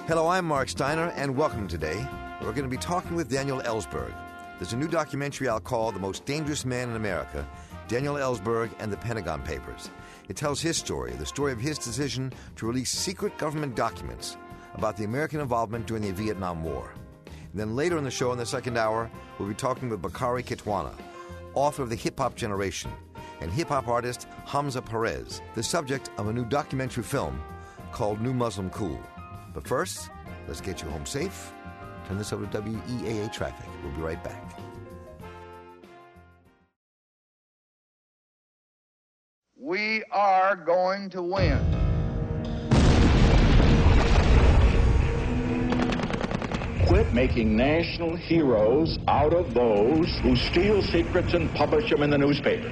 Hello, I'm Mark Steiner, and welcome today. We're going to be talking with Daniel Ellsberg. There's a new documentary out called The Most Dangerous Man in America, Daniel Ellsberg and the Pentagon Papers. It tells his story, the story of his decision to release secret government documents about the American involvement during the Vietnam War. And then later in the show, in the second hour, we'll be talking with Bakari Kitwana, author of The Hip-Hop Generation, and hip-hop artist Hamza Perez, the subject of a new documentary film called New Muslim Cool. But first, let's get you home safe. Turn this over to WEAA Traffic. We'll be right back. We are going to win. Quit making national heroes out of those who steal secrets and publish them in the newspaper.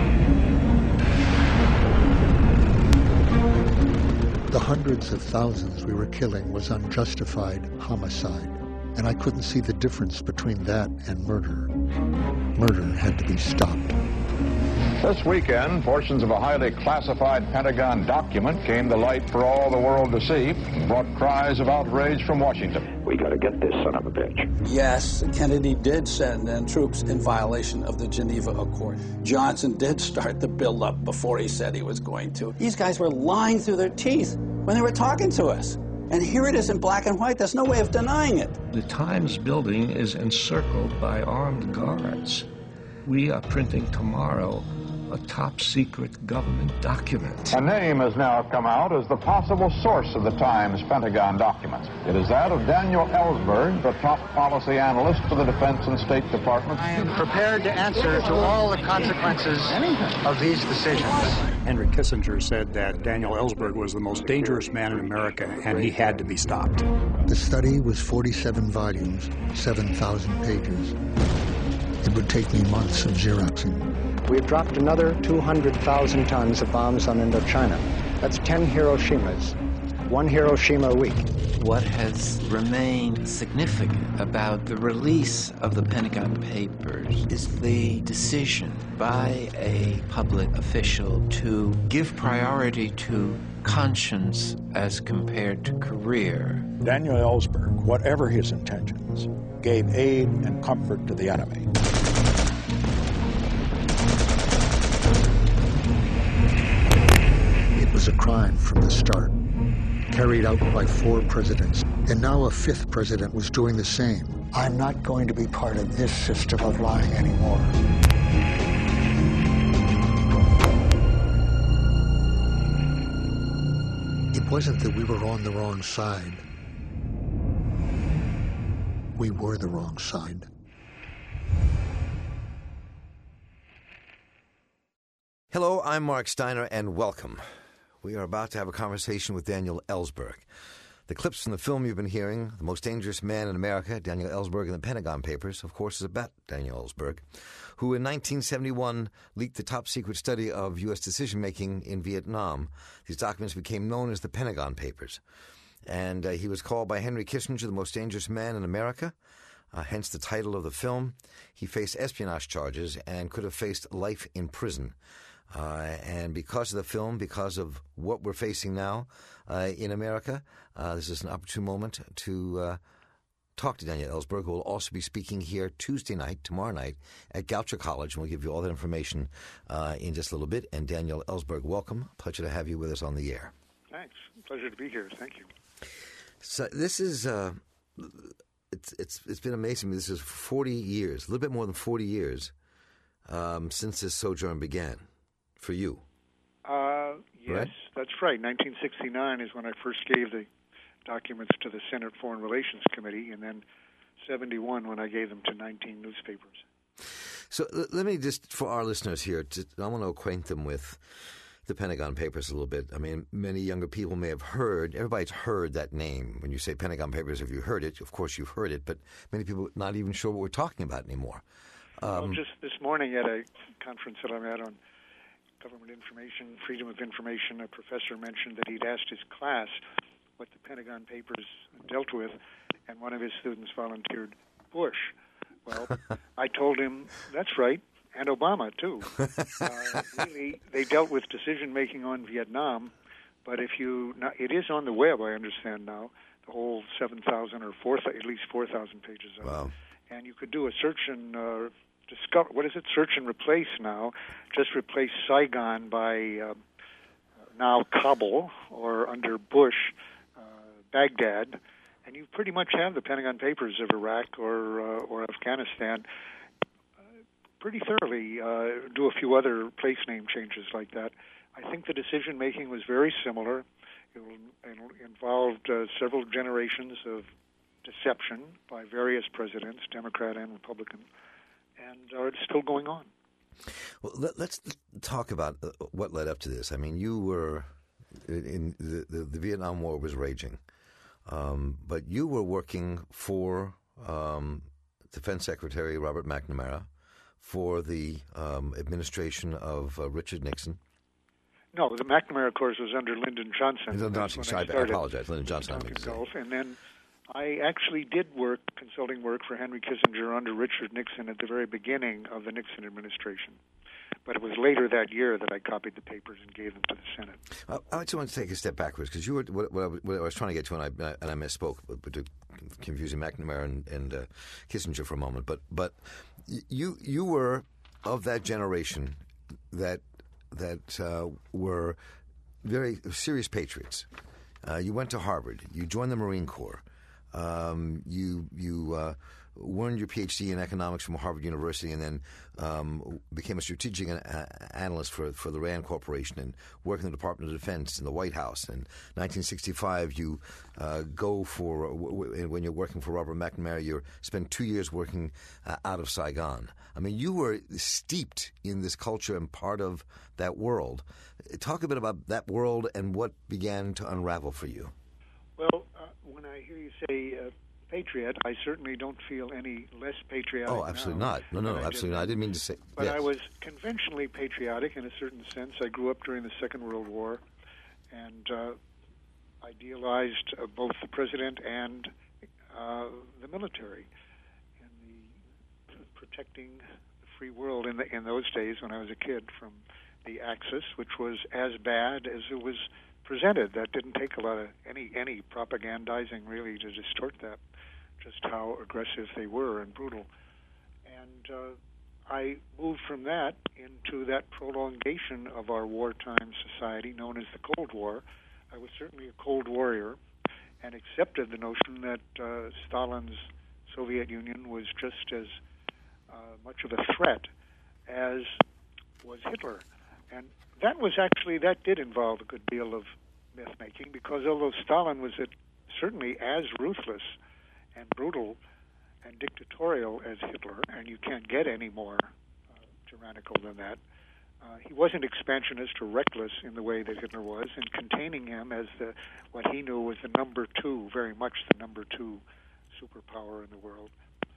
The hundreds of thousands we were killing was unjustified homicide, and I couldn't see the difference between that and murder. Murder had to be stopped. This weekend, portions of a highly classified Pentagon document came to light for all the world to see and brought cries of outrage from Washington. We gotta get this son of a bitch. Yes, Kennedy did send in troops in violation of the Geneva Accord. Johnson did start the buildup before he said he was going to. These guys were lying through their teeth when they were talking to us. And here it is in black and white. There's no way of denying it. The Times building is encircled by armed guards. We are printing tomorrow a top-secret government document. A name has now come out as the possible source of the Times Pentagon documents. It is that of Daniel Ellsberg, the top policy analyst for the Defense and State Department. I am prepared to answer to all the consequences of these decisions. Henry Kissinger said that Daniel Ellsberg was the most dangerous man in America, and he had to be stopped. The study was 47 volumes, 7,000 pages. It would take me months of Xeroxing. We've dropped another 200,000 tons of bombs on Indochina. That's 10 Hiroshimas, one Hiroshima a week. What has remained significant about the release of the Pentagon Papers is the decision by a public official to give priority to conscience as compared to career. Daniel Ellsberg, whatever his intentions, gave aid and comfort to the enemy. It was a crime from the start, carried out by 4 presidents, and now a 5th president was doing the same. I'm not going to be part of this system of lying anymore. It wasn't that we were on the wrong side. We were the wrong side. Hello, I'm Mark Steiner, and welcome. We are about to have a conversation with Daniel Ellsberg. The clips from the film you've been hearing, The Most Dangerous Man in America, Daniel Ellsberg and the Pentagon Papers, of course, is about Daniel Ellsberg, who in 1971 leaked the top-secret study of U.S. decision-making in Vietnam. These documents became known as the Pentagon Papers. And he was called by Henry Kissinger the most dangerous man in America, hence the title of the film. He faced espionage charges and could have faced life in prison. And because of the film, because of what we're facing now in America, this is an opportune moment to talk to Daniel Ellsberg, who will also be speaking here Tuesday night, tomorrow night, at Goucher College, and we'll give you all that information in just a little bit. And Daniel Ellsberg, welcome. Pleasure to have you with us on the air. Thanks. Pleasure to be here. Thank you. So this is it's been amazing. This is 40 years, a little bit more than 40 years since this sojourn began. For you? Yes, right? That's right. 1969 is when I first gave the documents to the Senate Foreign Relations Committee, and then 71 when I gave them to 19 newspapers. So let me just, for our listeners here, I want to acquaint them with the Pentagon Papers a little bit. I mean, many younger people may have heard, everybody's heard that name. When you say Pentagon Papers, if you heard it, of course you've heard it, but many people not even sure what we're talking about anymore. Well, just this morning at a conference that I'm at on government information, freedom of information, a professor mentioned that he'd asked his class what the Pentagon Papers dealt with, and one of his students volunteered Bush. Well, I told him, that's right, and Obama, too. Really, they dealt with decision-making on Vietnam, But it is on the web, I understand now, the whole 7,000 or at least 4,000 pages of Wow. it. And you could do a search and discover, what is it, search and replace now, just replace Saigon by now Kabul, or under Bush, Baghdad, and you pretty much have the Pentagon Papers of Iraq or Afghanistan pretty thoroughly. Do a few other place name changes like that. I think the decision-making was very similar. It involved several generations of deception by various presidents, Democrat and Republican, and it's still going on. Well, let's talk about what led up to this. I mean, you were in the Vietnam War was raging, but you were working for Defense Secretary Robert McNamara for the administration of Richard Nixon. No, the McNamara, of course, was under Lyndon Johnson. I apologize, Lyndon Johnson. And then I actually did consulting work for Henry Kissinger under Richard Nixon at the very beginning of the Nixon administration. But it was later that year that I copied the papers and gave them to the Senate. I just want to take a step backwards, because you were what I was trying to get to, and I misspoke, but to confusing McNamara and Kissinger for a moment. But you were of that generation that were very serious patriots. You went to Harvard. You joined the Marine Corps. You earned your PhD in economics from Harvard University, and then became a strategic analyst for the Rand Corporation and worked in the Department of Defense in the White House. In 1965, you when you're working for Robert McNamara, you spend 2 years working out of Saigon. I mean, you were steeped in this culture and part of that world. Talk a bit about that world and what began to unravel for you. Well, when I hear you say patriot, I certainly don't feel any less patriotic. Oh, absolutely not. No, absolutely not. I didn't mean to say. But yes. I was conventionally patriotic in a certain sense. I grew up during the Second World War, and idealized both the president and the military in the protecting the free world in those days when I was a kid from the Axis, which was as bad as it was presented. That didn't take a lot of any propagandizing really to distort that, just how aggressive they were and brutal. And I moved from that into that prolongation of our wartime society known as the Cold War. I was certainly a Cold Warrior and accepted the notion that Stalin's Soviet Union was just as much of a threat as was Hitler. And that did involve a good deal of myth-making, because although Stalin was certainly as ruthless and brutal and dictatorial as Hitler, and you can't get any more tyrannical than that, he wasn't expansionist or reckless in the way that Hitler was, and containing him as what he knew was the number two, very much the number two superpower in the world,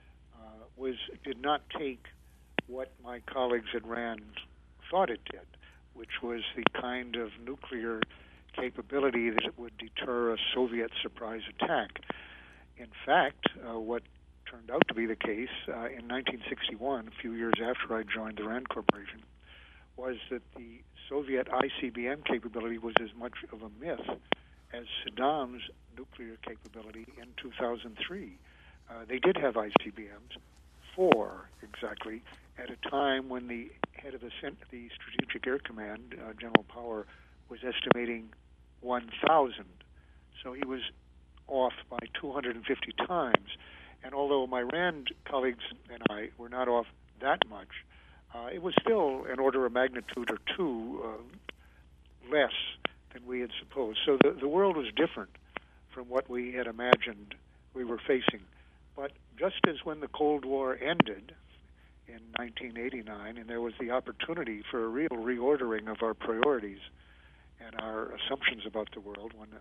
did not take what my colleagues at Rand thought it did, which was the kind of nuclear capability that it would deter a Soviet surprise attack. In fact, what turned out to be the case in 1961, a few years after I joined the Rand Corporation, was that the Soviet ICBM capability was as much of a myth as Saddam's nuclear capability in 2003. They did have ICBMs, 4 exactly, at a time when the head of the Strategic Air Command, General Power, was estimating 1,000. So he was off by 250 times. And although my Rand colleagues and I were not off that much, it was still an order of magnitude or two less than we had supposed. So the world was different from what we had imagined we were facing. But just as when the Cold War ended in 1989, and there was the opportunity for a real reordering of our priorities and our assumptions about the world, when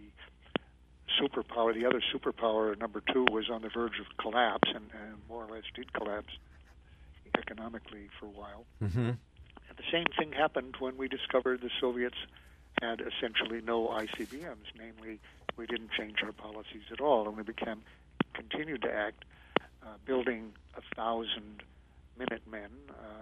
the other superpower, number 2, was on the verge of collapse, and more or less did collapse economically for a while. Mm-hmm. And the same thing happened when we discovered the Soviets had essentially no ICBMs, namely, we didn't change our policies at all, and we continued to act, building 1,000 Minutemen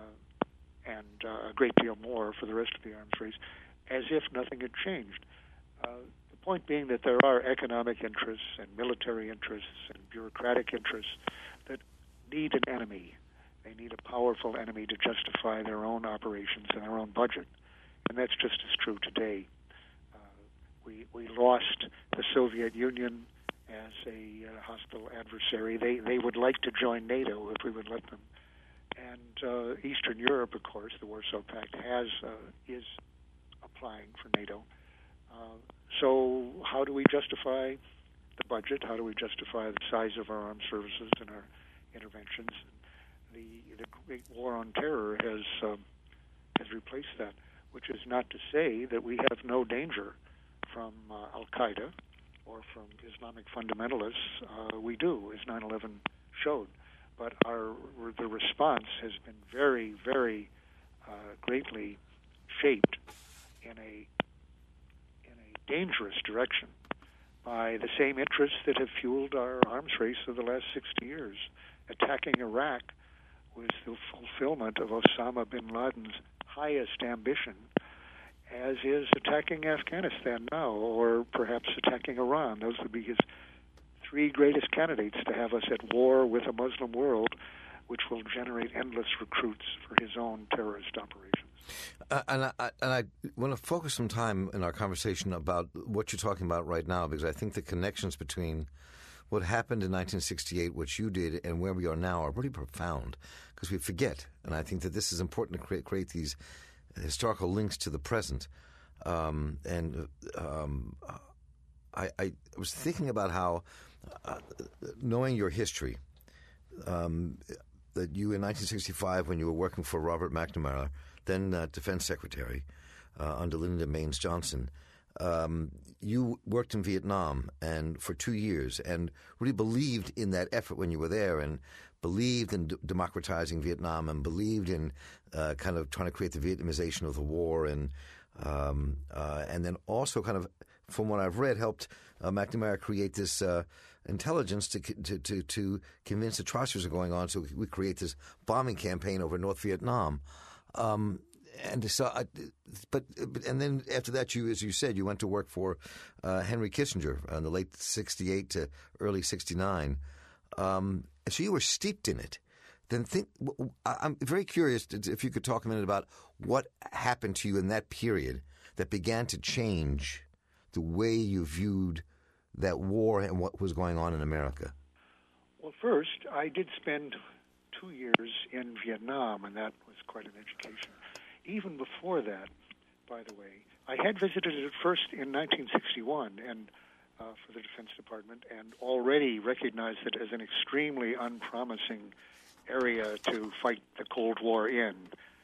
and a great deal more for the rest of the arms race, as if nothing had changed. The point being that there are economic interests and military interests and bureaucratic interests that need an enemy. They need a powerful enemy to justify their own operations and their own budget. And that's just as true today. We lost the Soviet Union as a hostile adversary. They would like to join NATO if we would let them. And Eastern Europe, of course, the Warsaw Pact is applying for NATO. So how do we justify the budget? How do we justify the size of our armed services and our interventions? The Great War on Terror has replaced that, which is not to say that we have no danger from Al-Qaeda or from Islamic fundamentalists. We do, as 9/11 showed. But the response has been very, very greatly shaped in a dangerous direction by the same interests that have fueled our arms race of the last 60 years. Attacking Iraq was the fulfillment of Osama bin Laden's highest ambition, as is attacking Afghanistan now, or perhaps attacking Iran. Those would be his three greatest candidates to have us at war with a Muslim world, which will generate endless recruits for his own terrorist operations. And I want to focus some time in our conversation about what you're talking about right now, because I think the connections between what happened in 1968, what you did, and where we are now are really profound, because we forget. And I think that this is important to create these historical links to the present. I was thinking about how, knowing your history, that you in 1965, when you were working for Robert McNamara, then Defense Secretary under Lyndon Baines Johnson, you worked in Vietnam and for 2 years and really believed in that effort when you were there, and believed in democratizing Vietnam, and believed in kind of trying to create the Vietnamization of the war, and then also kind of, from what I've read, helped McNamara create this intelligence to convince atrocities are going on, so we create this bombing campaign over North Vietnam. And so, and then after that, you, as you said, you went to work for Henry Kissinger in the late '68 to early '69. So you were steeped in it. Then I'm very curious if you could talk a minute about what happened to you in that period that began to change the way you viewed that war and what was going on in America. Well, first, I did spend 2 years in Vietnam, and that was quite an education. Even before that, by the way, I had visited it first in 1961 and for the Defense Department, and already recognized it as an extremely unpromising area to fight the Cold War in.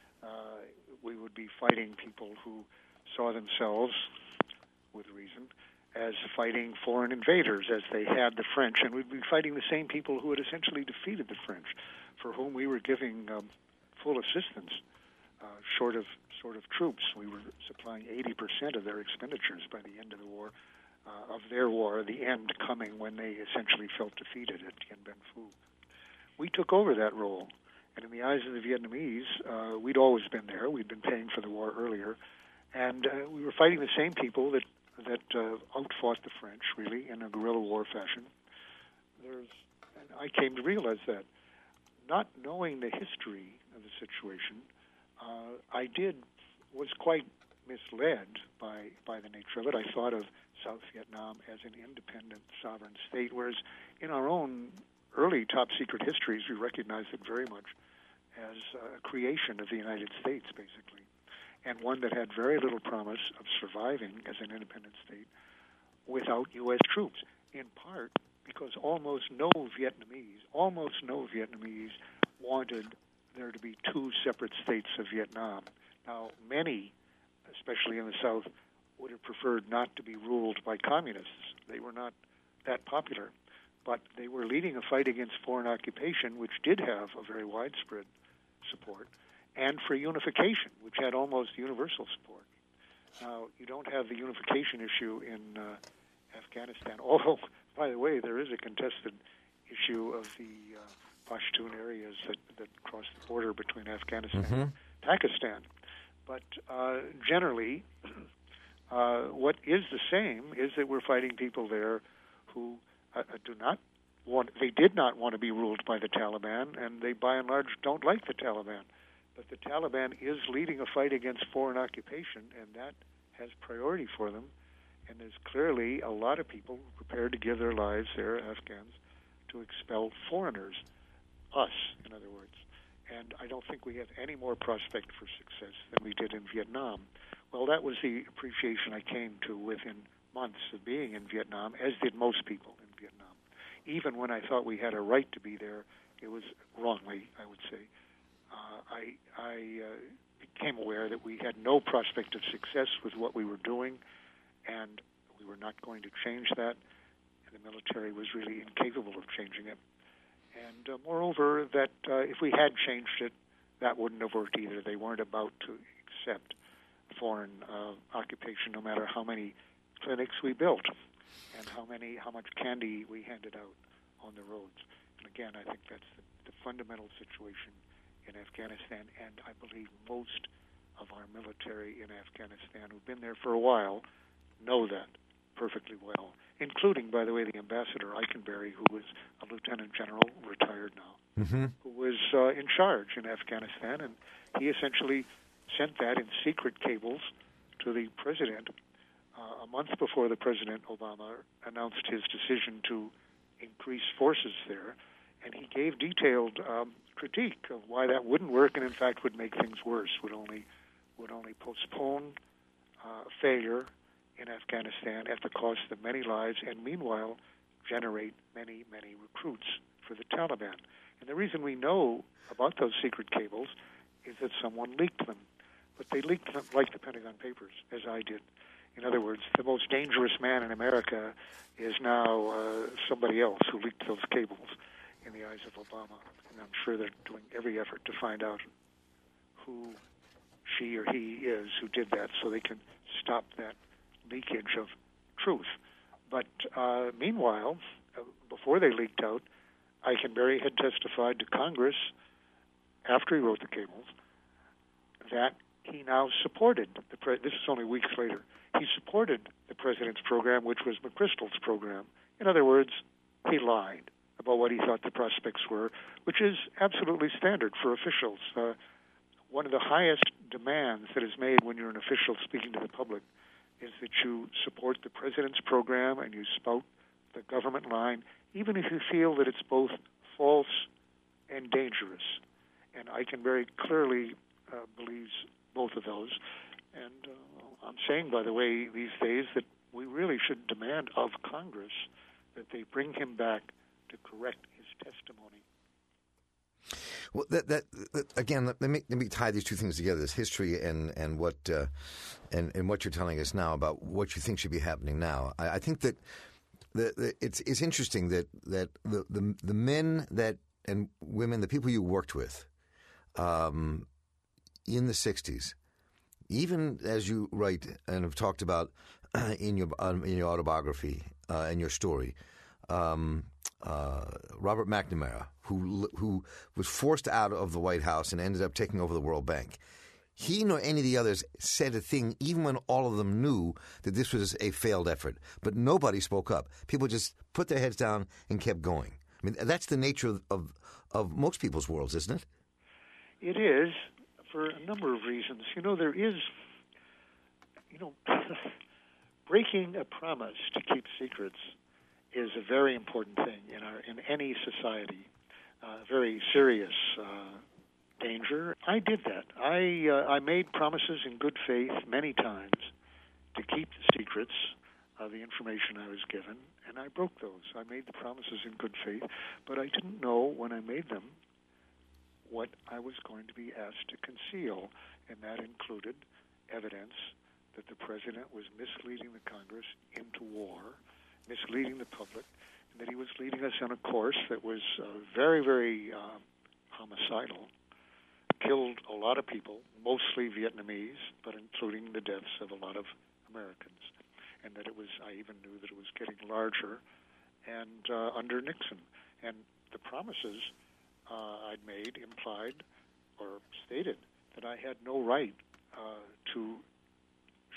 We would be fighting people who saw themselves, with reason, as fighting foreign invaders, as they had the French, and we'd be fighting the same people who had essentially defeated the French, for whom we were giving full assistance, short of troops. We were supplying 80% of their expenditures by the end of the war, of their war, the end coming when they essentially felt defeated at Dien Bien Phu. We took over that role, and in the eyes of the Vietnamese, we'd always been there. We'd been paying for the war earlier, and we were fighting the same people that outfought the French, really, in a guerrilla war fashion. And I came to realize that, not knowing the history of the situation, I was quite misled by the nature of it. I thought of South Vietnam as an independent sovereign state, whereas in our own early top-secret histories, we recognized it very much as a creation of the United States, basically, and one that had very little promise of surviving as an independent state without U.S. troops, in part because almost no Vietnamese wanted there to be two separate states of Vietnam. Now, many, especially in the South, would have preferred not to be ruled by communists. They were not that popular, but they were leading a fight against foreign occupation, which did have a very widespread support, and for unification, which had almost universal support. Now, you don't have the unification issue in Afghanistan, although, by the way, there is a contested issue of the Pashtun areas that cross the border between Afghanistan and Pakistan. But generally, What is the same is that we're fighting people there who they did not want to be ruled by the Taliban, and they, by and large, don't like the Taliban. But the Taliban is leading a fight against foreign occupation, and that has priority for them. And there's clearly a lot of people prepared to give their lives there, Afghans, to expel foreigners, us, in other words. And I don't think we have any more prospect for success than we did in Vietnam. Well, that was the appreciation I came to within months of being in Vietnam, as did most people in Vietnam. Even when I thought we had a right to be there, it was wrongly, I would say. I became aware that we had no prospect of success with what we were doing, and we were not going to change that, and the military was really incapable of changing it. And moreover, that if we had changed it, that wouldn't have worked either. They weren't about to accept foreign occupation, no matter how many clinics we built and how much candy we handed out on the roads. And again, I think that's the fundamental situation in Afghanistan, and I believe most of our military in Afghanistan who've been there for a while know that perfectly well, including, by the way, the ambassador Eikenberry, who was a lieutenant general, retired now, who was in charge in Afghanistan, and he essentially sent that in secret cables to the president a month before the President Obama announced his decision to increase forces there, and he gave detailed critique of why that wouldn't work, and in fact would make things worse, would only postpone failure in Afghanistan at the cost of many lives, and meanwhile generate many, many recruits for the Taliban. And the reason we know about those secret cables is that someone leaked them. But they leaked them like the Pentagon Papers, as I did. In other words, the most dangerous man in America is now somebody else who leaked those cables in the eyes of Obama. And I'm sure they're doing every effort to find out who she or he is who did that so they can stop that leakage of truth. But meanwhile, before they leaked out, Eikenberry had testified to Congress after he wrote the cables that he now supported this is only weeks later. He supported the president's program, which was McChrystal's program. In other words, he lied about what he thought the prospects were, which is absolutely standard for officials. One of the highest demands that is made when you're an official speaking to the public is that you support the president's program and you spout the government line, even if you feel that it's both false and dangerous. And Eikenberry clearly believes both of those. And I'm saying, by the way, these days that we really should demand of Congress that they bring him back to correct his testimony. Well, again, let me tie these two things together: this history and what you're telling us now about what you think should be happening now. I think that it's interesting that the men and women, the people you worked with in the 60s, even as you write and have talked about in your autobiography and your story, Robert McNamara, who was forced out of the White House and ended up taking over the World Bank. He nor any of the others said a thing, even when all of them knew that this was a failed effort. But nobody spoke up. People just put their heads down and kept going. I mean, that's the nature of most people's worlds, isn't it? It is, for a number of reasons. There is, breaking a promise to keep secrets is a very important thing in any society. Very serious danger. I did that. I made promises in good faith many times to keep the secrets of the information I was given, and I broke those. I made the promises in good faith, but I didn't know when I made them what I was going to be asked to conceal, and that included evidence that the president was misleading the Congress into war, misleading the public, and that he was leading us on a course that was very, very homicidal, killed a lot of people, mostly Vietnamese, but including the deaths of a lot of Americans, and that I even knew that it was getting larger and under Nixon. And the promises I'd made implied or stated that I had no right to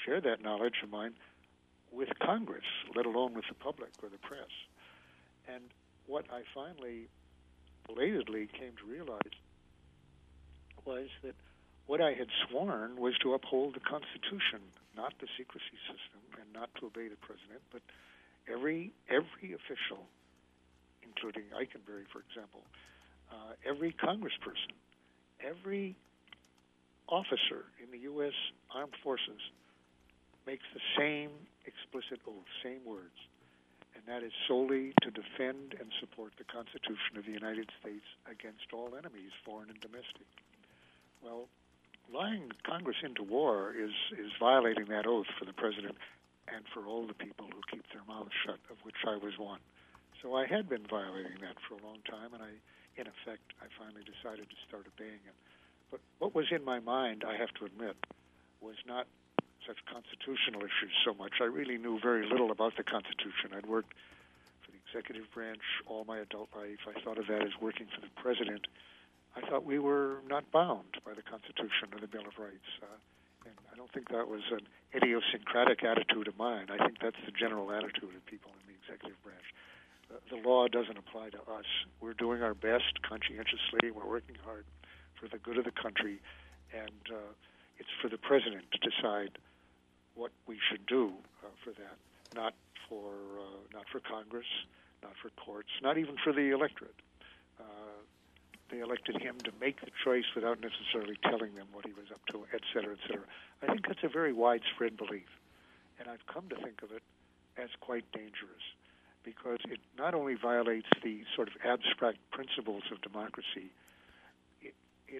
share that knowledge of mine with Congress, let alone with the public or the press. And what I finally, belatedly came to realize was that what I had sworn was to uphold the Constitution, not the secrecy system, and not to obey the president, but every official, including Eikenberry, for example, every congressperson, every officer in the U.S. Armed Forces makes the same explicit oath, same words, and that is solely to defend and support the Constitution of the United States against all enemies, foreign and domestic. Well, lying Congress into war is violating that oath for the president and for all the people who keep their mouths shut, of which I was one. So I had been violating that for a long time, and in effect, I finally decided to start obeying it. But what was in my mind, I have to admit, was not such constitutional issues so much. I really knew very little about the Constitution. I'd worked for the executive branch all my adult life. I thought of that as working for the president. I thought we were not bound by the Constitution or the Bill of Rights. And I don't think that was an idiosyncratic attitude of mine. I think that's the general attitude of people in the executive branch. The law doesn't apply to us. We're doing our best conscientiously. We're working hard for the good of the country. And it's for the president to decide what we should do for that, not for Congress, not for courts, not even for the electorate. They elected him to make the choice without necessarily telling them what he was up to, et cetera, et cetera. I think that's a very widespread belief, and I've come to think of it as quite dangerous because it not only violates the sort of abstract principles of democracy, it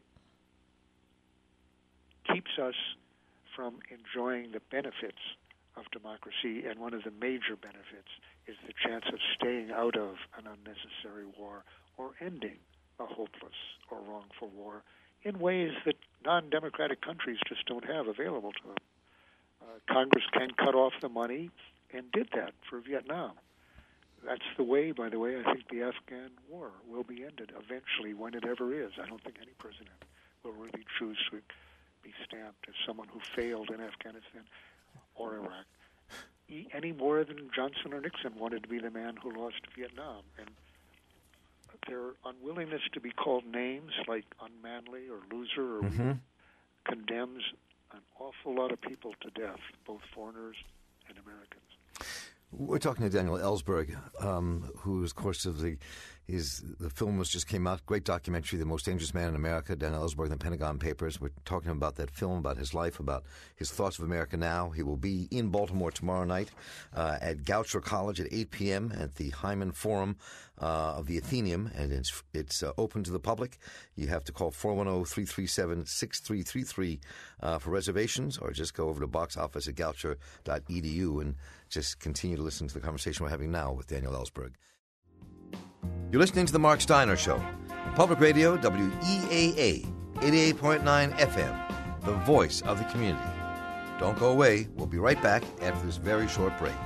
keeps us from enjoying the benefits of democracy, and one of the major benefits is the chance of staying out of an unnecessary war or ending a hopeless or wrongful war in ways that non-democratic countries just don't have available to them. Congress can cut off the money and did that for Vietnam. That's the way, by the way, I think the Afghan war will be ended eventually when it ever is. I don't think any president will really choose to be stamped as someone who failed in Afghanistan or Iraq, any more than Johnson or Nixon wanted to be the man who lost Vietnam. And their unwillingness to be called names like unmanly or loser or weak condemns an awful lot of people to death, both foreigners and Americans. We're talking to Daniel Ellsberg, who is, of course, the film just came out, great documentary, The Most Dangerous Man in America, Daniel Ellsberg and the Pentagon Papers. We're talking about that film, about his life, about his thoughts of America now. He will be in Baltimore tomorrow night at Goucher College at 8 p.m. at the Hyman Forum of the Athenaeum, and it's open to the public. You have to call 410-337-6333 for reservations, or just go over to box office at goucher.edu and just continue to listen to the conversation we're having now with Daniel Ellsberg. You're listening to The Mark Steiner Show. Public Radio, WEAA, 88.9 FM, the voice of the community. Don't go away. We'll be right back after this very short break.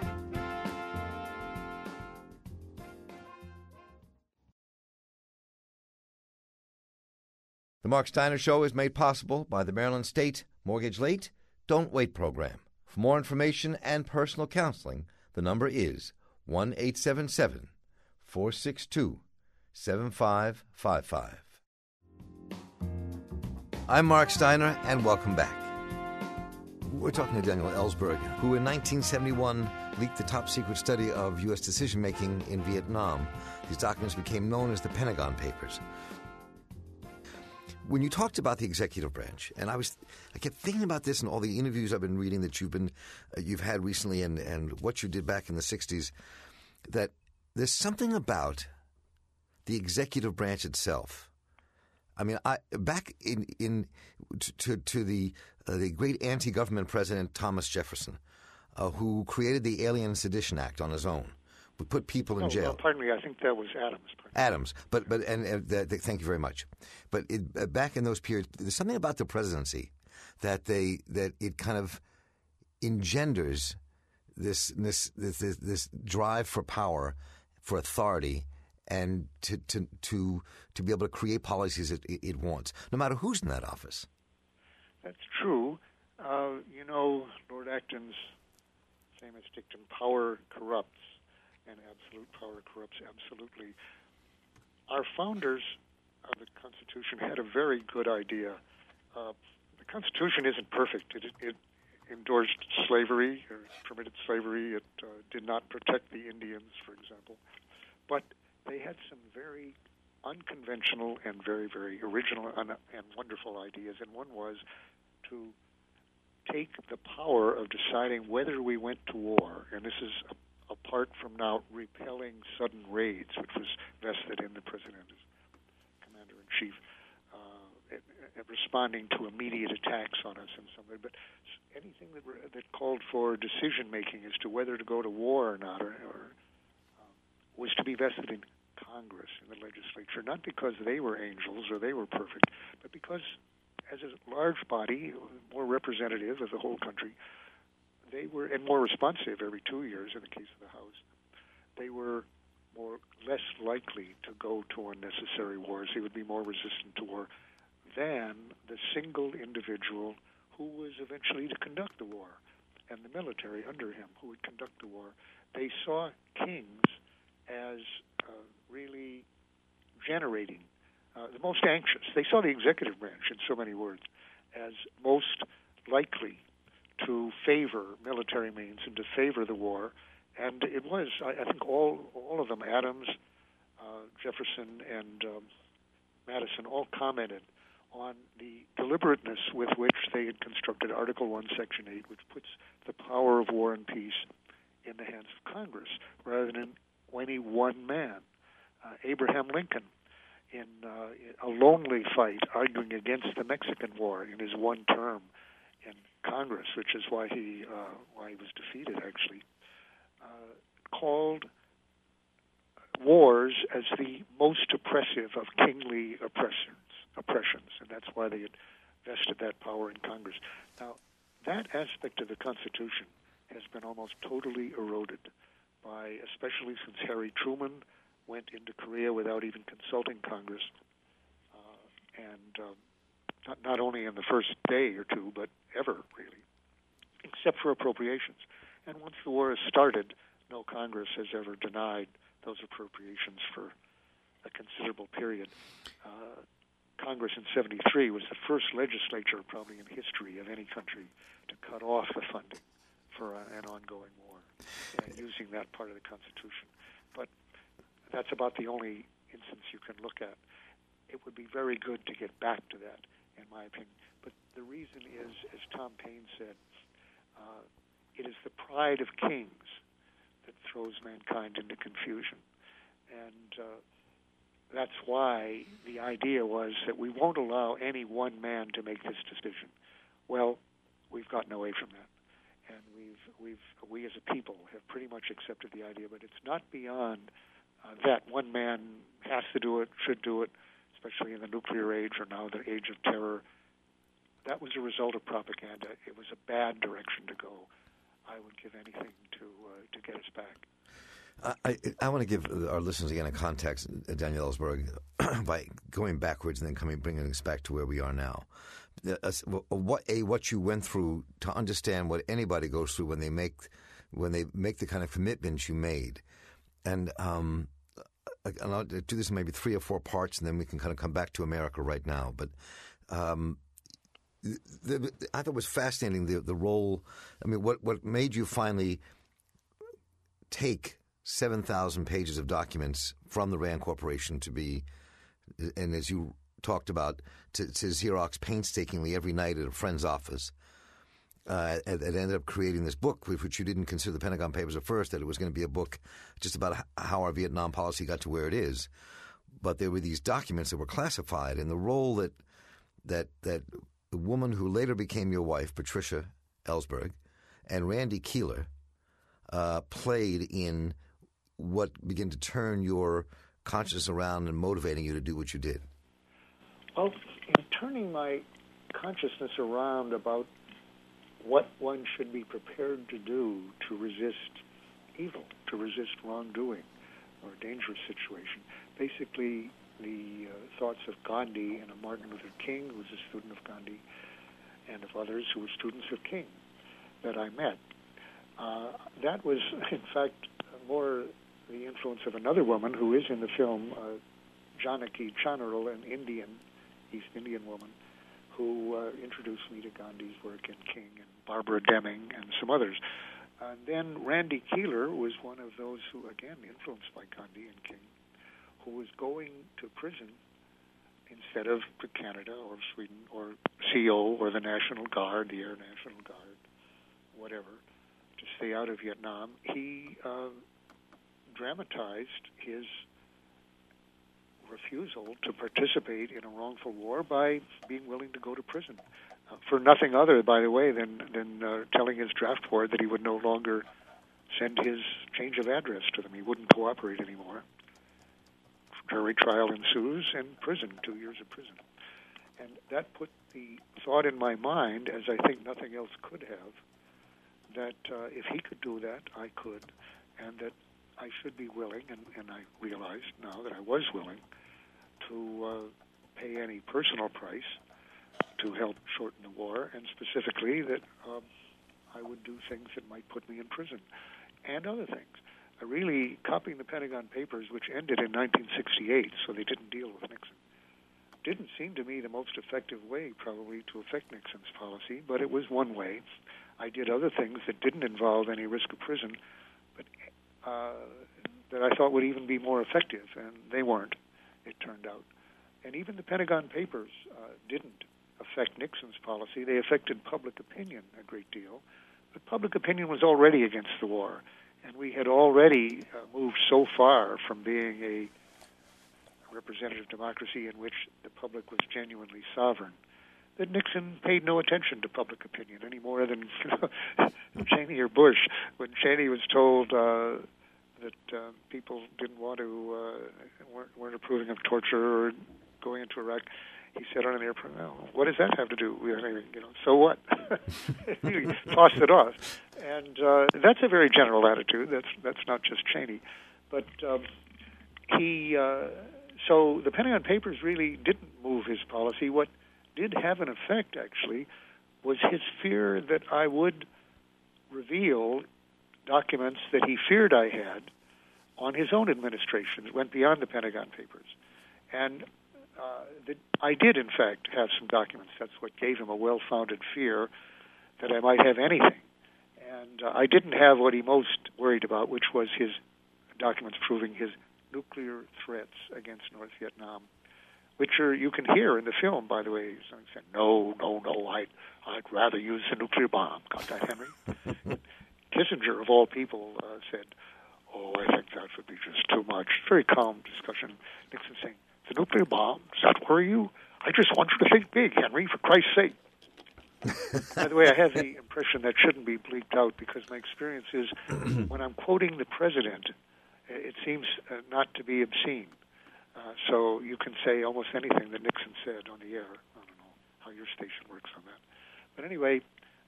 The Mark Steiner Show is made possible by the Maryland State Mortgage Late Don't Wait program. For more information and personal counseling, the number is 1-877-462-7555. I'm Mark Steiner, and welcome back. We're talking to Daniel Ellsberg, who in 1971 leaked the top-secret study of U.S. decision-making in Vietnam. These documents became known as the Pentagon Papers. When you talked about the executive branch, and I kept thinking about this in all the interviews I've been reading that you've had recently, and what you did back in the 60s, that there's something about the executive branch itself. I mean, back to the great anti-government president Thomas Jefferson, who created the Alien Sedition Act on his own, would put people in jail. Well, pardon me, I think that was Adams. Adams, but thank you very much. But back in those periods, there's something about the presidency that it kind of engenders this drive for power, for authority, and to be able to create policies it wants, no matter who's in that office. That's true, Lord Acton's famous dictum, power corrupts, and absolute power corrupts absolutely. Our founders of the Constitution had a very good idea. The Constitution isn't perfect. It endorsed slavery, or permitted slavery. It did not protect the Indians, for example. But they had some very unconventional and very, very original and wonderful ideas, and one was to take the power of deciding whether we went to war, and this is apart from now repelling sudden raids, which was vested in the president as commander-in-chief, responding to immediate attacks on us in some way, but anything that called for decision-making as to whether to go to war or not, or was to be vested in Congress, in the legislature, not because they were angels or they were perfect, but because as a large body, more representative of the whole country, they were, and more responsive every 2 years in the case of the House, they were less likely to go to unnecessary wars. They would be more resistant to war than the single individual who was eventually to conduct the war, and the military under him who would conduct the war. They saw kings as really generating the most anxious. They saw the executive branch, in so many words, as most likely to favor military means and to favor the war. And it was, I think, all of them, Adams, Jefferson, and Madison, all commented on the deliberateness with which they had constructed Article 1, Section 8, which puts the power of war and peace in the hands of Congress rather than any one man. Abraham Lincoln, in a lonely fight arguing against the Mexican War in his one term in Congress, which is why he was defeated, actually, called wars as the most oppressive of kingly oppressions, and that's why they had vested that power in Congress. Now, that aspect of the Constitution has been almost totally eroded by, especially since Harry Truman went into Korea without even consulting Congress, and not only in the first day or two, but ever, really, except for appropriations. And once the war has started, no Congress has ever denied those appropriations for a considerable period. Congress in 1973 was the first legislature, probably in history of any country, to cut off the funding for an ongoing war, using that part of the Constitution. But that's about the only instance you can look at. It would be very good to get back to that, in my opinion. But the reason is, as Tom Paine said, it is the pride of kings that throws mankind into confusion. And that's why the idea was that we won't allow any one man to make this decision. Well, we've gotten away from that. And we as a people have pretty much accepted the idea, but it's not beyond that one man has to do it, should do it, especially in the nuclear age or now the age of terror. That was a result of propaganda. It was a bad direction to go. I would give anything to get us back. I want to give our listeners again a context, Daniel Ellsberg, by going backwards and then bringing us back to where we are now. What you went through to understand what anybody goes through when they make the kind of commitments you made, and I'll do this in maybe 3 or 4 parts, and then we can kind of come back to America right now. But I thought it was fascinating the role. I mean, what made you finally take 7,000 pages of documents from the RAND Corporation to be, and as you talked about, to Xerox painstakingly every night at a friend's office. It ended up creating this book, which you didn't consider the Pentagon Papers at first, that it was going to be a book just about how our Vietnam policy got to where it is. But there were these documents that were classified, and the role that the woman who later became your wife, Patricia Ellsberg, and Randy Keeler played in what began to turn your consciousness around and motivating you to do what you did. Well, in turning my consciousness around about what one should be prepared to do to resist evil, to resist wrongdoing or a dangerous situation, basically the thoughts of Gandhi and of Martin Luther King, who was a student of Gandhi, and of others who were students of King that I met. That was, in fact, more the influence of another woman who is in the film, Janaki Chanarul, an East Indian woman, who introduced me to Gandhi's work and King, and Barbara Deming and some others. And then Randy Keeler was one of those who, again, influenced by Gandhi and King, who was going to prison instead of to Canada or Sweden or CO or the National Guard, the Air National Guard, whatever, to stay out of Vietnam. He dramatized his refusal to participate in a wrongful war by being willing to go to prison for nothing other, by the way, than telling his draft board that he would no longer send his change of address to them. He wouldn't cooperate anymore. Jury trial ensues and prison, 2 years of prison. And that put the thought in my mind, as I think nothing else could have, that if he could do that, I could, and that I should be willing, and I realized now that I was willing, to pay any personal price to help shorten the war, and specifically that I would do things that might put me in prison, and other things. Really, copying the Pentagon Papers, which ended in 1968, so they didn't deal with Nixon, didn't seem to me the most effective way, probably, to affect Nixon's policy, but it was one way. I did other things that didn't involve any risk of prison, but that I thought would even be more effective, and they weren't, it turned out. And even the Pentagon Papers didn't affect Nixon's policy. They affected public opinion a great deal, but public opinion was already against the war. And we had already moved so far from being a representative democracy in which the public was genuinely sovereign that Nixon paid no attention to public opinion any more than Cheney or Bush. When Cheney was told that people didn't want to, weren't approving of torture or going into Iraq, he said on an airplane, "Well, what does that have to do with anything? So what?" He tossed it off, and that's a very general attitude. That's not just Cheney, but so the Pentagon Papers really didn't move his policy. What did have an effect, actually, was his fear that I would reveal documents that he feared I had on his own administration. It went beyond the Pentagon Papers, and I did, in fact, have some documents. That's what gave him a well-founded fear that I might have anything. And I didn't have what he most worried about, which was his documents proving his nuclear threats against North Vietnam, which you can hear in the film, by the way. Someone said, no, I'd rather use the nuclear bomb. Got that, Henry? Kissinger, of all people, said, oh, I think that would be just too much. Very calm discussion. Nixon saying, the nuclear bomb, does that worry you? I just want you to think big, Henry, for Christ's sake. By the way, I have the impression that shouldn't be bleeped out because my experience is when I'm quoting the president, it seems not to be obscene. So you can say almost anything that Nixon said on the air. I don't know how your station works on that. But anyway,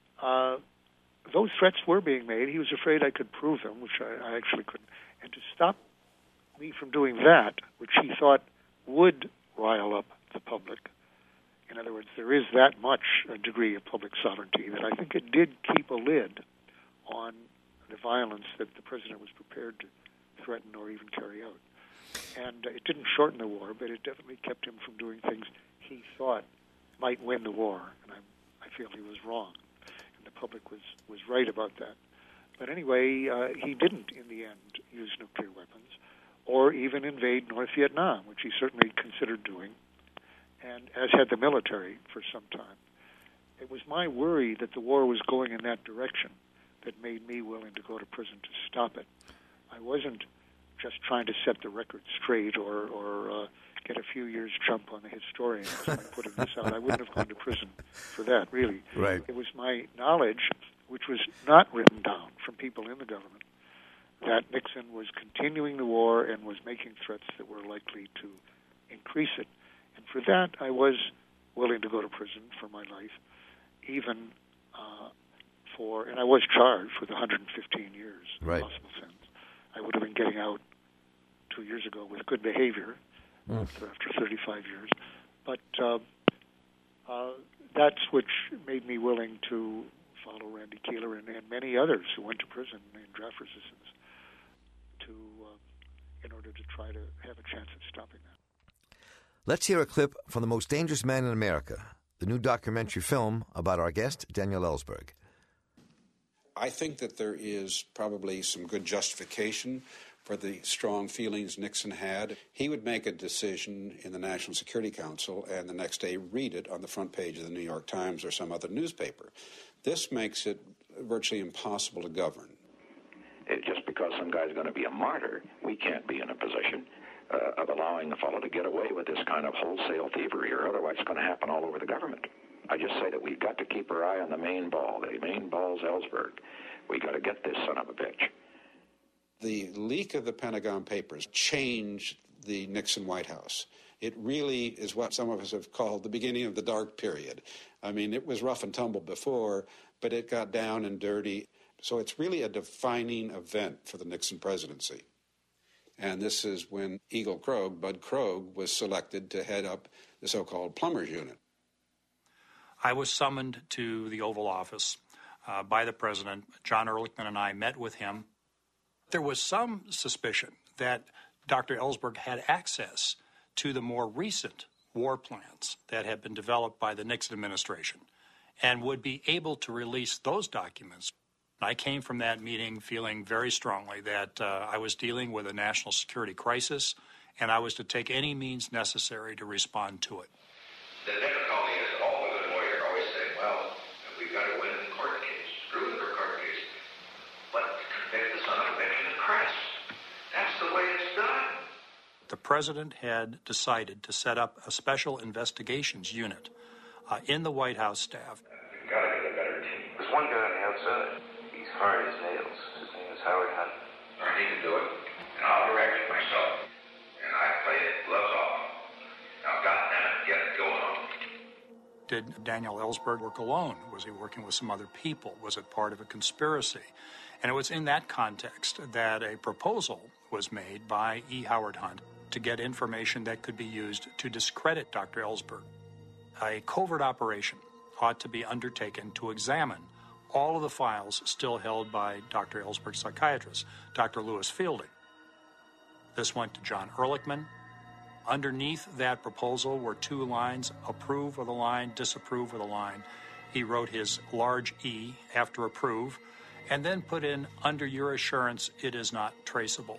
those threats were being made. He was afraid I could prove them, which I actually couldn't. And to stop me from doing that, which he thought would rile up the public. In other words, there is that much a degree of public sovereignty that I think it did keep a lid on the violence that the president was prepared to threaten or even carry out. And it didn't shorten the war, but it definitely kept him from doing things he thought might win the war. And I feel he was wrong. And the public was right about that. But anyway, he didn't, in the end, use nuclear weapons or even invade North Vietnam, which he certainly considered doing, and as had the military for some time. It was my worry that the war was going in that direction that made me willing to go to prison to stop it. I wasn't just trying to set the record straight or get a few years jump on the historians by putting this out. I wouldn't have gone to prison for that, really. Right. It was my knowledge, which was not written down from people in the government, that Nixon was continuing the war and was making threats that were likely to increase it. And for that, I was willing to go to prison for my life, even and I was charged with 115 years right. possible sentence. I would have been getting out 2 years ago with good behavior after 35 years. But that's which made me willing to follow Randy Keeler and many others who went to prison in draft resistance in order to try to have a chance at stopping that. Let's hear a clip from The Most Dangerous Man in America, the new documentary film about our guest, Daniel Ellsberg. I think that there is probably some good justification for the strong feelings Nixon had. He would make a decision in the National Security Council and the next day read it on the front page of the New York Times or some other newspaper. This makes it virtually impossible to govern. Just because some guy's going to be a martyr, we can't be in a position of allowing the fellow to get away with this kind of wholesale thievery, or otherwise it's going to happen all over the government. I just say that we've got to keep our eye on the main ball. The main ball's Ellsberg. We got to get this son of a bitch. The leak of the Pentagon Papers changed the Nixon White House. It really is what some of us have called the beginning of the dark period. I mean, it was rough and tumble before, but it got down and dirty. So it's really a defining event for the Nixon presidency. And this is when Bud Krogh, was selected to head up the so-called Plumbers Unit. I was summoned to the Oval Office by the president. John Ehrlichman and I met with him. There was some suspicion that Dr. Ellsberg had access to the more recent war plans that had been developed by the Nixon administration and would be able to release those documents. I came from that meeting feeling very strongly that I was dealing with a national security crisis, and I was to take any means necessary to respond to it. The difficulty is all the good lawyers always say, well, we've got to win the court case, prove the court case, but convict the son of a bitch in the press. That's the way it's done. The president had decided to set up a special investigations unit in the White House staff. You've got to get a better team. There's one guy on the outside. He's hard as nails. His name is Howard Hunt. I need to do it, and I'll direct it myself. And I played it gloves off. Now, goddammit, get it going on. Did Daniel Ellsberg work alone? Was he working with some other people? Was it part of a conspiracy? And it was in that context that a proposal was made by E. Howard Hunt to get information that could be used to discredit Dr. Ellsberg. A covert operation ought to be undertaken to examine all of the files still held by Dr. Ellsberg's psychiatrist, Dr. Lewis Fielding. This went to John Ehrlichman. Underneath that proposal were two lines, approve of the line, disapprove of the line. He wrote his large E after approve, and then put in, under your assurance, it is not traceable.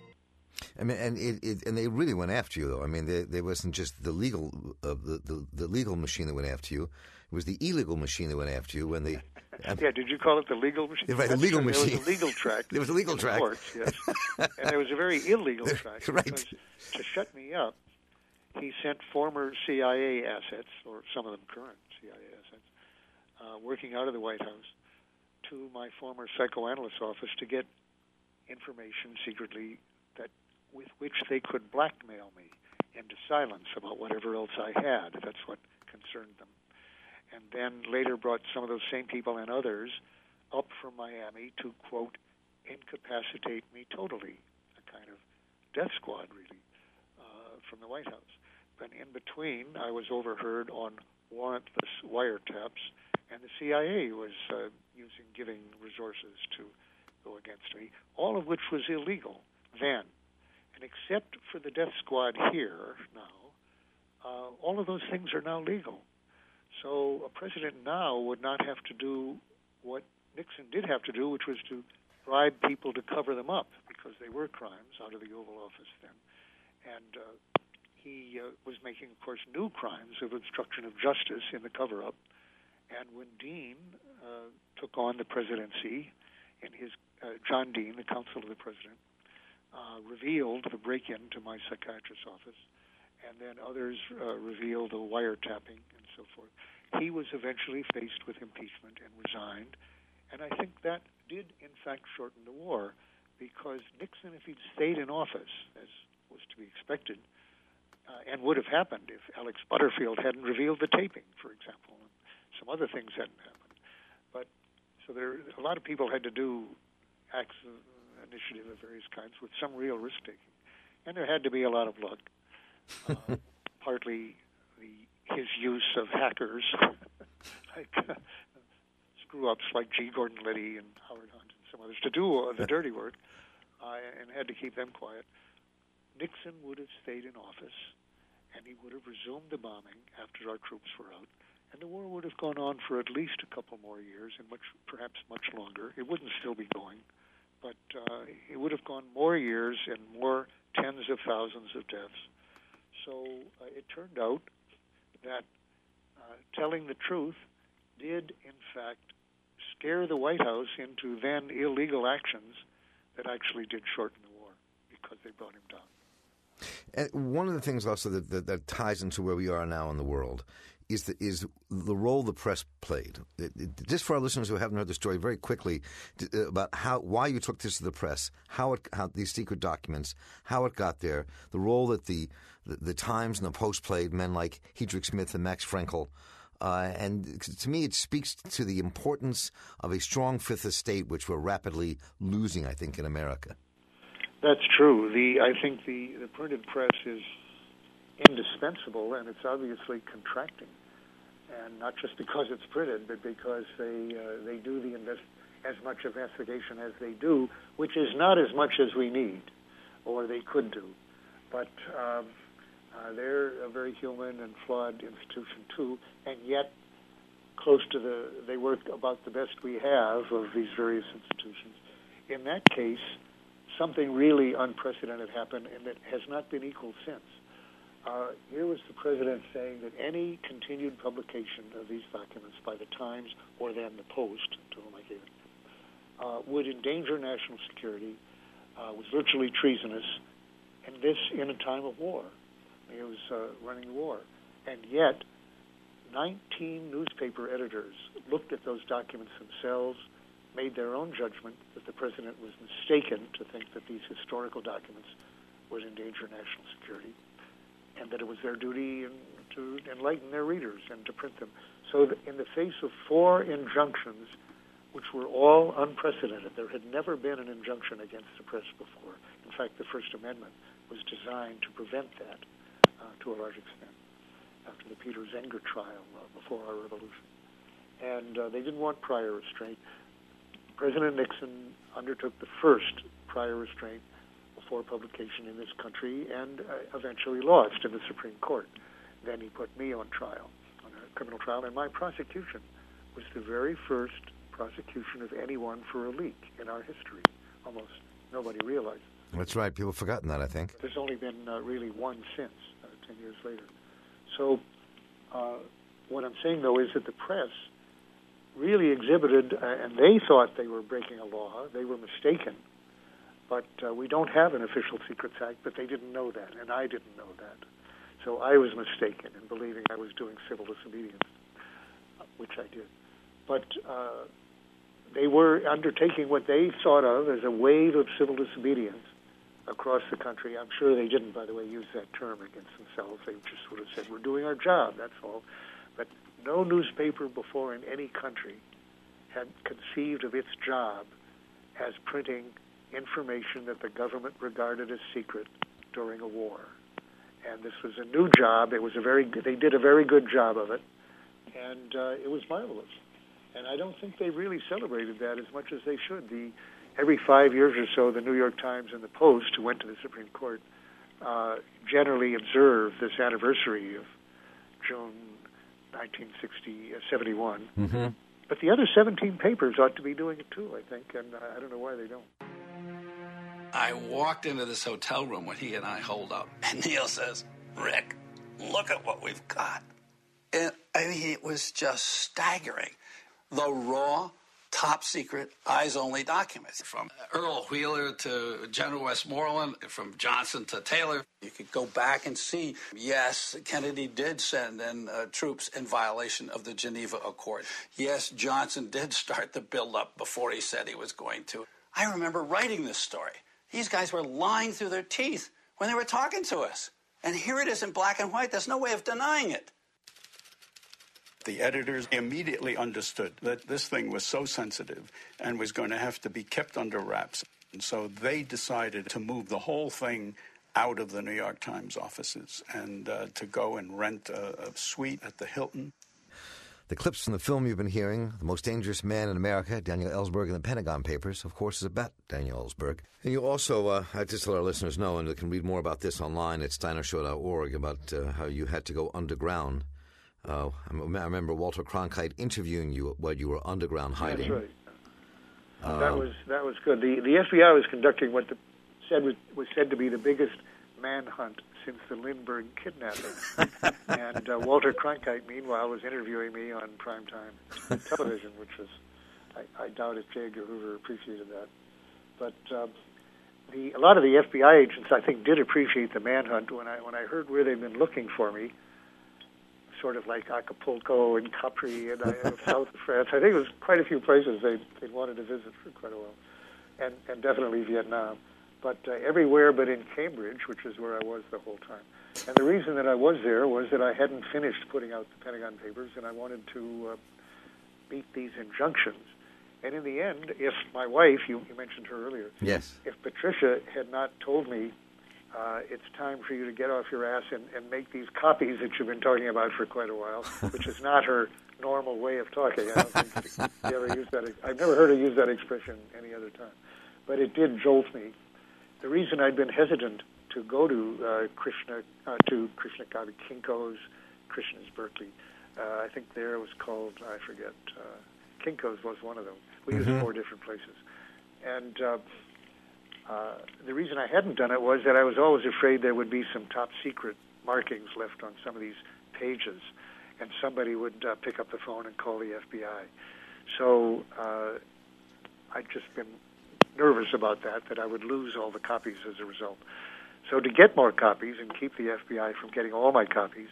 I mean, and they really went after you, though. I mean, there wasn't just the legal the legal machine that went after you. It was the illegal machine that went after you when they. Yeah, did you call it the legal machine? Right, the legal machine. There was a legal track. There was a legal track. Courts, yes. And there was a very illegal track. Right. Because to shut me up, he sent former CIA assets, or some of them current CIA assets, working out of the White House, to my former psychoanalyst office to get information secretly that with which they could blackmail me into silence about whatever else I had. That's what concerned them. And then later brought some of those same people and others up from Miami to, quote, incapacitate me totally, a kind of death squad, really, from the White House. But in between, I was overheard on warrantless wiretaps, and the CIA was giving resources to go against me, all of which was illegal then. And except for the death squad here now, all of those things are now legal. So a president now would not have to do what Nixon did have to do, which was to bribe people to cover them up, because they were crimes out of the Oval Office then. And he was making, of course, new crimes of obstruction of justice in the cover-up. And when Dean took on the presidency, in his John Dean, the counsel of the president, revealed the break-in to my psychiatrist's office, and then others revealed the wiretapping and so forth. He was eventually faced with impeachment and resigned, and I think that did, in fact, shorten the war, because Nixon, if he'd stayed in office, as was to be expected, and would have happened if Alex Butterfield hadn't revealed the taping, for example, and some other things hadn't happened. But so a lot of people had to do acts of initiative of various kinds with some real risk-taking, and there had to be a lot of luck. Partly his use of hackers like screw-ups like G. Gordon Liddy and Howard Hunt and some others to do the dirty work, and had to keep them quiet. Nixon would have stayed in office, and he would have resumed the bombing after our troops were out, and the war would have gone on for at least a couple more years, and perhaps much longer. It wouldn't still be going, but it would have gone more years and more tens of thousands of deaths. So it turned out that telling the truth did, in fact, scare the White House into then illegal actions that actually did shorten the war because they brought him down. And one of the things also that ties into where we are now in the world is the role the press played. Just for our listeners who haven't heard the story, very quickly about why you took this to the press, how these secret documents, how it got there, the role that the Times and the Post played, men like Heydrich Smith and Max Frenkel. And to me, it speaks to the importance of a strong Fifth Estate, which we're rapidly losing, I think, in America. That's true. I think the printed press is indispensable, and it's obviously contracting, and not just because it's printed, but because they do as much investigation as they do, which is not as much as we need, or they could do. But they're a very human and flawed institution too, and yet they work about the best we have of these various institutions. In that case, something really unprecedented happened, and it has not been equal since. Here was the president saying that any continued publication of these documents by the Times or then the Post, to whom I gave it, would endanger national security, was virtually treasonous, and this in a time of war. He was running the war. And yet, 19 newspaper editors looked at those documents themselves, made their own judgment that the president was mistaken to think that these historical documents would endanger national security, and that it was their duty to enlighten their readers and to print them. So in the face of 4 injunctions, which were all unprecedented, there had never been an injunction against the press before. In fact, the First Amendment was designed to prevent that to a large extent after the Peter Zenger trial before our revolution. And they didn't want prior restraint. President Nixon undertook the first prior restraint before publication in this country and eventually lost in the Supreme Court. Then he put me on trial, on a criminal trial, and my prosecution was the very first prosecution of anyone for a leak in our history. Almost nobody realized. That's right. People have forgotten that, I think. There's only been really one since, 10 years later. So what I'm saying, though, is that the press really exhibited, and they thought they were breaking a law. They were mistaken. But we don't have an official Secrets Act, but they didn't know that, and I didn't know that. So I was mistaken in believing I was doing civil disobedience, which I did. But they were undertaking what they thought of as a wave of civil disobedience across the country. I'm sure they didn't, by the way, use that term against themselves. They just would have said, we're doing our job, that's all. But no newspaper before in any country had conceived of its job as printing information that the government regarded as secret during a war. And this was a new job. They did a very good job of it, and it was marvelous. And I don't think they really celebrated that as much as they should. Every 5 years or so, the New York Times and the Post, who went to the Supreme Court, generally observe this anniversary of June 1971. Mm-hmm. But the other 17 papers ought to be doing it too, I think, and I don't know why they don't. I walked into this hotel room when he and I holed up, and Neil says, Rick, look at what we've got. And I mean, it was just staggering. The raw, top-secret, eyes-only documents. From Earl Wheeler to General Westmoreland, from Johnson to Taylor. You could go back and see, yes, Kennedy did send in troops in violation of the Geneva Accord. Yes, Johnson did start the build-up before he said he was going to. I remember writing this story. These guys were lying through their teeth when they were talking to us. And here it is in black and white. There's no way of denying it. The editors immediately understood that this thing was so sensitive and was going to have to be kept under wraps. And so they decided to move the whole thing out of the New York Times offices and to go and rent a suite at the Hilton. The clips from the film you've been hearing, The Most Dangerous Man in America, Daniel Ellsberg and the Pentagon Papers, of course, is about Daniel Ellsberg. And you also, I just let our listeners know, and they can read more about this online at steinershow.org, about how you had to go underground. I remember Walter Cronkite interviewing you while you were underground hiding. That's right. That was good. The FBI was conducting what was said to be the biggest manhunt since the Lindbergh kidnapping. And Walter Cronkite, meanwhile, was interviewing me on primetime television, which was, I doubt if J. Edgar Hoover appreciated that. But a lot of the FBI agents, I think, did appreciate the manhunt. When I heard where they'd been looking for me, sort of like Acapulco and Capri and south of France, I think it was quite a few places they'd wanted to visit for quite a while, and definitely Vietnam. But everywhere but in Cambridge, which is where I was the whole time. And the reason that I was there was that I hadn't finished putting out the Pentagon Papers, and I wanted to meet these injunctions. And in the end, if my wife, you mentioned her earlier, yes, if Patricia had not told me, it's time for you to get off your ass and make these copies that you've been talking about for quite a while, which is not her normal way of talking. I don't think she ever used that. I've never heard her use that expression any other time. But it did jolt me. The reason I'd been hesitant to go to Kinko's, Krishna's Berkeley, I think there it was called, I forget, Kinko's was one of them. We used 4 different places. And the reason I hadn't done it was that I was always afraid there would be some top secret markings left on some of these pages, and somebody would pick up the phone and call the FBI. So I'd just been nervous about that I would lose all the copies as a result. So to get more copies and keep the FBI from getting all my copies,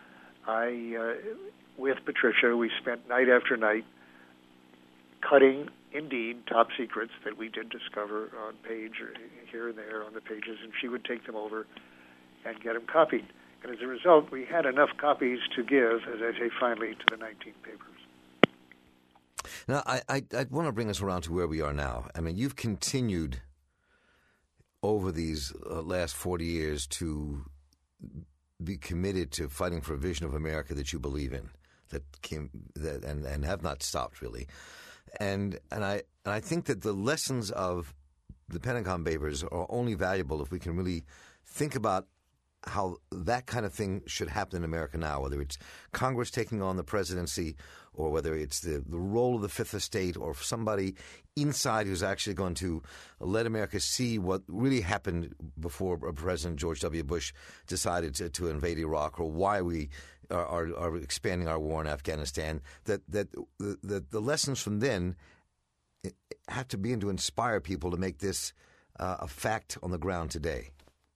with Patricia, we spent night after night cutting, indeed, top secrets that we did discover on page or here and there on the pages, and she would take them over and get them copied. And as a result, we had enough copies to give, as I say, finally, to the 19 papers. Now, I want to bring us around to where we are now. I mean, you've continued over these last 40 years to be committed to fighting for a vision of America that you believe in, and have not stopped, really. And I think that the lessons of the Pentagon Papers are only valuable if we can really think about how that kind of thing should happen in America now, whether it's Congress taking on the presidency or whether it's the role of the Fifth Estate or somebody inside who's actually going to let America see what really happened before President George W. Bush decided to invade Iraq, or why we are expanding our war in Afghanistan, that the lessons from then have to begin to inspire people to make this a fact on the ground today.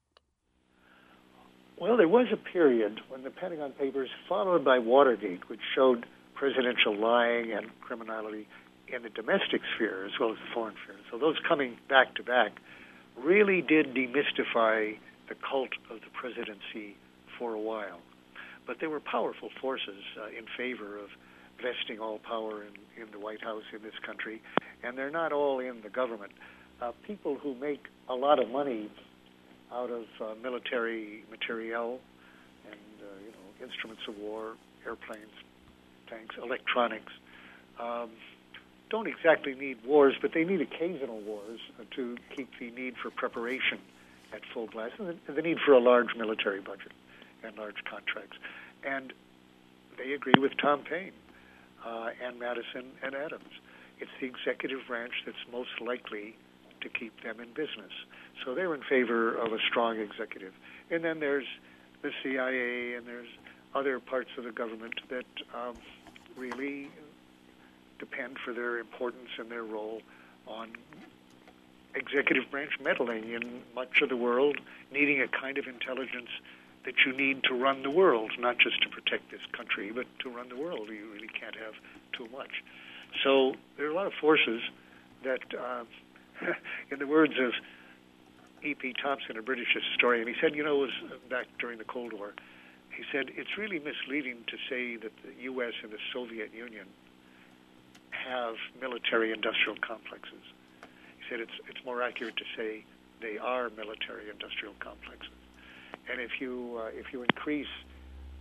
Well, there was a period when the Pentagon Papers, followed by Watergate, which showed presidential lying and criminality in the domestic sphere as well as the foreign sphere. So those coming back to back really did demystify the cult of the presidency for a while. But there were powerful forces in favor of vesting all power in the White House in this country, and they're not all in the government. People who make a lot of money out of military materiel and instruments of war, airplanes, tanks, electronics, don't exactly need wars, but they need occasional wars to keep the need for preparation at full blast, and the need for a large military budget and large contracts. And they agree with Tom Paine and Madison and Adams. It's the executive branch that's most likely to keep them in business. So they're in favor of a strong executive. And then there's the CIA and there's other parts of the government that really depend for their importance and their role on executive branch meddling in much of the world, needing a kind of intelligence that you need to run the world, not just to protect this country, but to run the world. You really can't have too much. So there are a lot of forces that, in the words of E.P. Thompson, a British historian, he said, it was back during the Cold War, he said, it's really misleading to say that the U.S. and the Soviet Union have military-industrial complexes. He said it's more accurate to say they are military-industrial complexes. And if you increase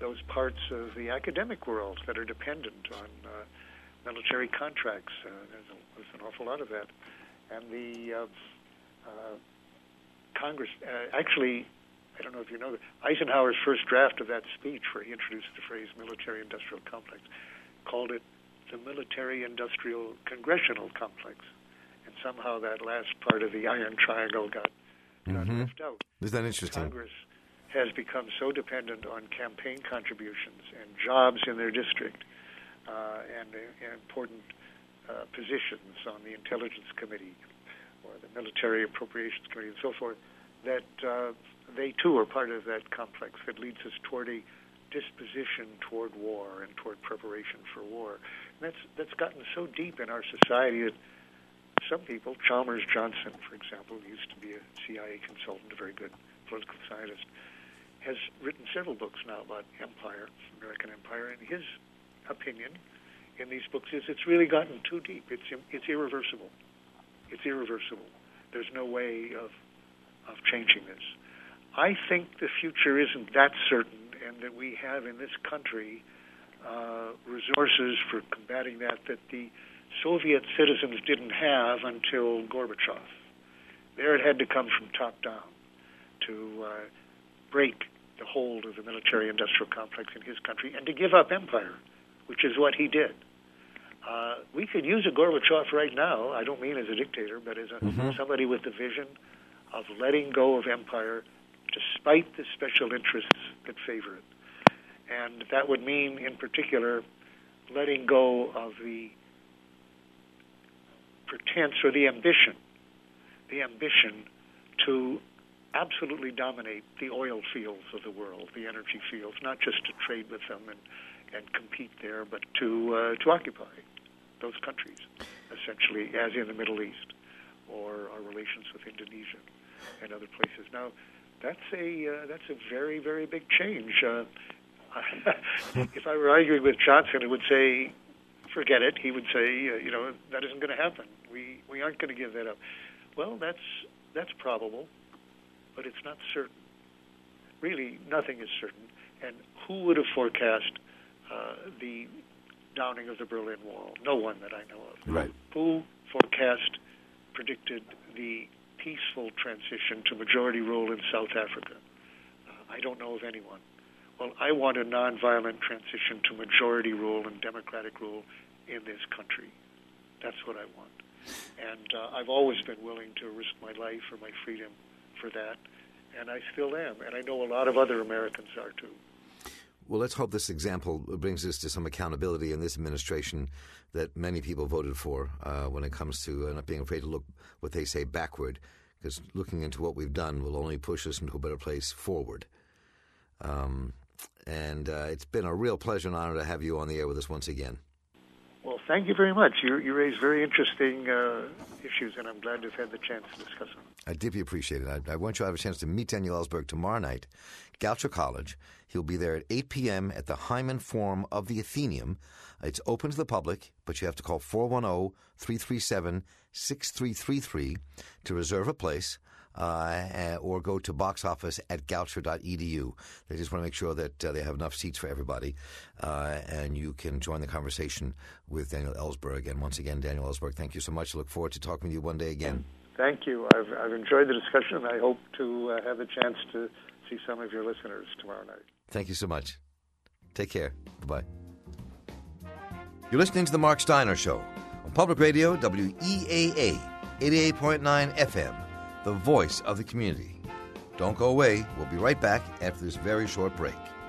those parts of the academic world that are dependent on military contracts. There's an awful lot of that. And the Congress, actually, I don't know if you know, Eisenhower's first draft of that speech, where he introduced the phrase military-industrial complex, called it the military-industrial congressional complex. And somehow that last part of the Iron Triangle got left out. Isn't that interesting? Congress has become so dependent on campaign contributions and jobs in their district and important positions on the Intelligence Committee or the Military Appropriations Committee and so forth, that they too are part of that complex that leads us toward a disposition toward war and toward preparation for war. And that's gotten so deep in our society that some people, Chalmers Johnson, for example, who used to be a CIA consultant, a very good political scientist, has written several books now about empire, American empire, and his opinion in these books is it's really gotten too deep. It's irreversible. It's irreversible. There's no way of changing this. I think the future isn't that certain, and that we have in this country resources for combating that the Soviet citizens didn't have until Gorbachev. There it had to come from top down to break the hold of the military-industrial complex in his country and to give up empire, which is what he did. We could use a Gorbachev right now, I don't mean as a dictator, but as somebody with the vision of letting go of empire despite the special interests that favor it. And that would mean, in particular, letting go of the pretense or the ambition to absolutely dominate the oil fields of the world, the energy fields, not just to trade with them and compete there, but to occupy those countries, essentially, as in the Middle East or our relations with Indonesia and other places. Now, that's a very, very big change. If I were arguing with Johnson, it would say, forget it. He would say, that isn't going to happen. We aren't going to give that up. Well, that's probable, but it's not certain. Really, nothing is certain. And who would have forecast the downing of the Berlin Wall? No one that I know of. Right. Who predicted the peaceful transition to majority rule in South Africa? I don't know of anyone. Well, I want a nonviolent transition to majority rule and democratic rule in this country. That's what I want. And I've always been willing to risk my life or my freedom for that, and I still am. And I know a lot of other Americans are too. Well, let's hope this example brings us to some accountability in this administration that many people voted for when it comes to not being afraid to look, what they say, backward, because looking into what we've done will only push us into a better place forward. And it's been a real pleasure and honor to have you on the air with us once again. Well, thank you very much. You raise very interesting issues, and I'm glad to have had the chance to discuss them. I deeply appreciate it. I want you to have a chance to meet Daniel Ellsberg tomorrow night, Goucher College. He'll be there at 8 p.m. at the Hyman Forum of the Athenaeum. It's open to the public, but you have to call 410-337-6333 to reserve a place. Or go to box office at goucher.edu. They just want to make sure that they have enough seats for everybody, and you can join the conversation with Daniel Ellsberg. And once again, Daniel Ellsberg, thank you so much. I look forward to talking with you one day again. Thank you. I've enjoyed the discussion, and I hope to have the chance to see some of your listeners tomorrow night. Thank you so much. Take care. Bye-bye. You're listening to The Mark Steiner Show on Public Radio, WEAA, 88.9 FM. The voice of the community. Don't go away. We'll be right back after this very short break.